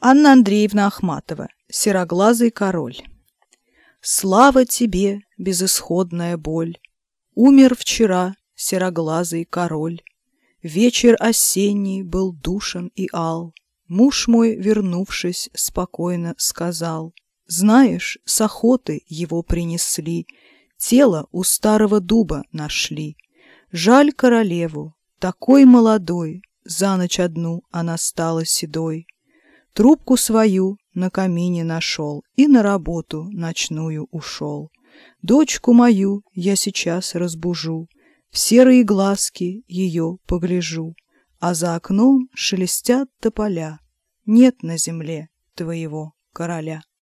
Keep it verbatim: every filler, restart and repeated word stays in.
Анна Андреевна Ахматова. Сероглазый король. Слава тебе, безысходная боль! Умер вчера сероглазый король. Вечер осенний был душен и ал. Муж мой, вернувшись, спокойно сказал: знаешь, с охоты его принесли, тело у старого дуба нашли. Жаль королеву, такой молодой, за ночь одну она стала седой. Трубку свою на камине нашел и на работу ночную ушел. Дочку мою я сейчас разбужу, в серые глазки ее погляжу, а за окном шелестят тополя. Нет на земле твоего короля.